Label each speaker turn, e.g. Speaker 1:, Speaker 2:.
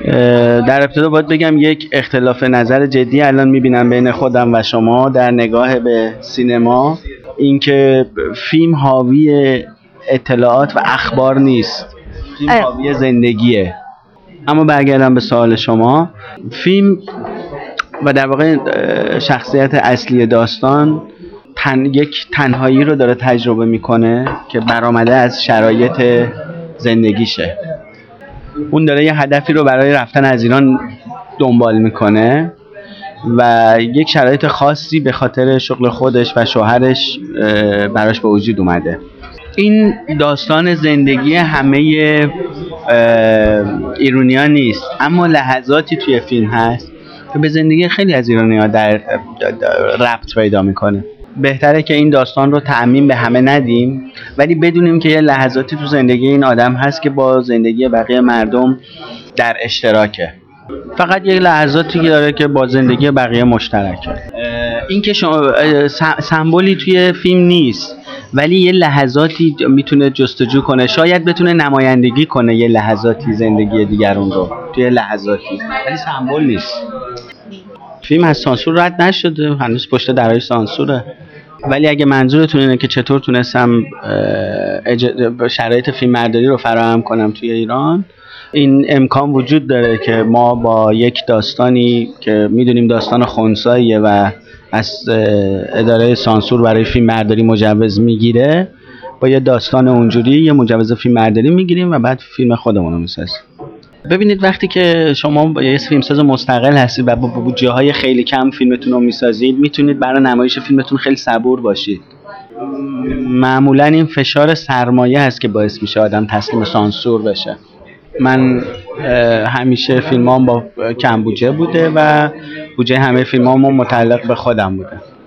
Speaker 1: در ابتدا باید بگم یک اختلاف نظر جدی الان میبینم بین خودم و شما در نگاه به سینما، اینکه فیلم حاوی اطلاعات و اخبار نیست، فیلم حاوی زندگیه. اما برگردم به سوال شما، فیلم و در واقع شخصیت اصلی داستان یک تنهایی رو داره تجربه میکنه که برآمده از شرایط زندگیشه. اون داره یه هدفی رو برای رفتن از ایران دنبال میکنه و یک شرایط خاصی به خاطر شغل خودش و شوهرش براش به وجود اومده. این داستان زندگی همه ایرانی‌ها نیست، اما لحظاتی توی فیلم هست که به زندگی خیلی از ایرانی‌ها در ربط پیدا میکنه. بهتره که این داستان رو تعمیم به همه ندیم، ولی بدونیم که یه لحظاتی تو زندگی این آدم هست که با زندگی بقیه مردم در اشتراکه. فقط یه لحظاتی داره که با زندگی بقیه مشترکه. این که سمبولی توی فیلم نیست، ولی یه لحظاتی میتونه جستجو کنه، شاید بتونه نمایندگی کنه یه لحظاتی زندگی دیگرون رو توی لحظاتی، ولی سمبل نیست. فیلم از سانسور رد نشده، هنوز پشت درهای سانسوره. ولی اگه منظورتون اینه که چطور تونستم شرایط فیلمبرداری رو فراهم کنم توی ایران، این امکان وجود داره که ما با یک داستانی که میدونیم داستان خنثیه و از اداره سانسور برای فیلمبرداری مجوز میگیره، با یه داستان اونجوری یه مجوز فیلمبرداری میگیریم و بعد فیلم خودمون رو میسازیم. ببینید وقتی که شما یه فیلمساز مستقل هستید و با بودجه‌های خیلی کم فیلمتون رو میسازید، میتونید برای نمایش فیلمتون خیلی صبور باشید. معمولا این فشار سرمایه هست که باعث میشه آدم تسلیم سانسور بشه. من همیشه فیلمام با کم بودجه بوده و بودجه همه فیلمام متعلق به خودم بوده.